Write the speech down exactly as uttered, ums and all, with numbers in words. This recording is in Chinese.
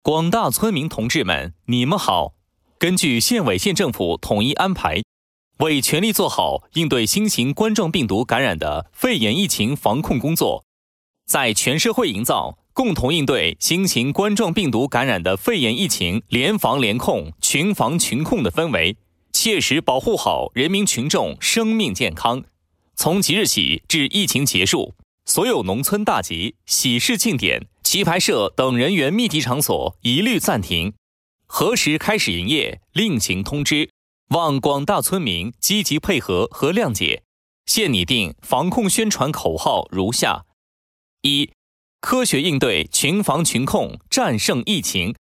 广大村民同志们，你们好！根据县委县政府统一安排，为全力做好应对新型冠状病毒感染的肺炎疫情防控工作，在全社会营造共同应对新型冠状病毒感染的肺炎疫情联防联控、群防群控的氛围，切实保护好人民群众生命健康。从即日起至疫情结束，所有农村大集、喜事庆典、棋牌社等人员密集场所一律暂停，何时开始营业另行通知，望广大村民积极配合和谅解。现拟定防控宣传口号如下：一、科学应对，群防群控，战胜疫情。